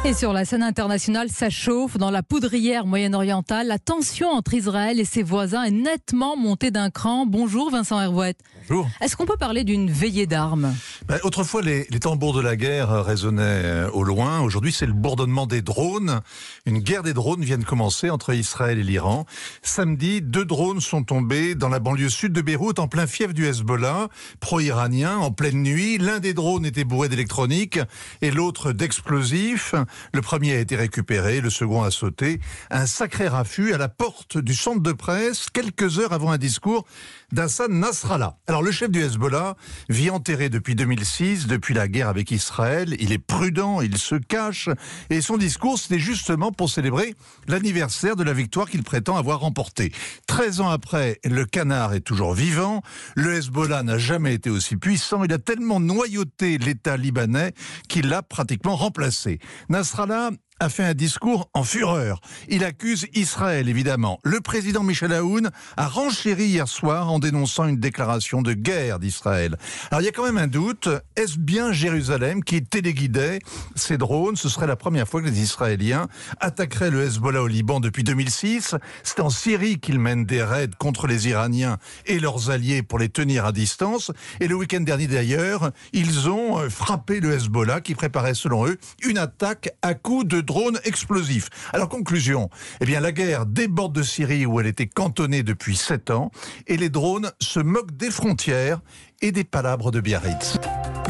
Et sur la scène internationale, ça chauffe. Dans la poudrière moyen-orientale, la tension entre Israël et ses voisins est nettement montée d'un cran. Bonjour Vincent Hervouet. Bonjour. Est-ce qu'on peut parler d'une veillée d'armes ? Autrefois, les tambours de la guerre résonnaient au loin. Aujourd'hui, c'est le bourdonnement des drones. Une guerre des drones vient de commencer entre Israël et l'Iran. Samedi, 2 drones sont tombés dans la banlieue sud de Beyrouth, en plein fief du Hezbollah, pro-iranien, en pleine nuit. L'un des drones était bourré d'électronique et l'autre d'explosifs. Le premier a été récupéré, le second a sauté. Un sacré raffut à la porte du centre de presse, quelques heures avant un discours d'Hassan Nasrallah. Alors, le chef du Hezbollah vit enterré depuis 2006, depuis la guerre avec Israël. Il est prudent, il se cache. Et son discours, c'était justement pour célébrer l'anniversaire de la victoire qu'il prétend avoir remportée. 13 ans après, le canard est toujours vivant. Le Hezbollah n'a jamais été aussi puissant. Il a tellement noyauté l'État libanais qu'il l'a pratiquement remplacé. Nasrallah a fait un discours en fureur. Il accuse Israël, évidemment. Le président Michel Aoun a renchéri hier soir en dénonçant une déclaration de guerre d'Israël. Alors, il y a quand même un doute. Est-ce bien Jérusalem qui téléguidait ces drones ? Ce serait la première fois que les Israéliens attaqueraient le Hezbollah au Liban depuis 2006. C'est en Syrie qu'ils mènent des raids contre les Iraniens et leurs alliés pour les tenir à distance. Et le week-end dernier, d'ailleurs, ils ont frappé le Hezbollah qui préparait, selon eux, une attaque à coups de drones explosifs. Alors, conclusion, la guerre déborde de Syrie où elle était cantonnée depuis 7 ans et les drones se moquent des frontières et des palabres de Biarritz.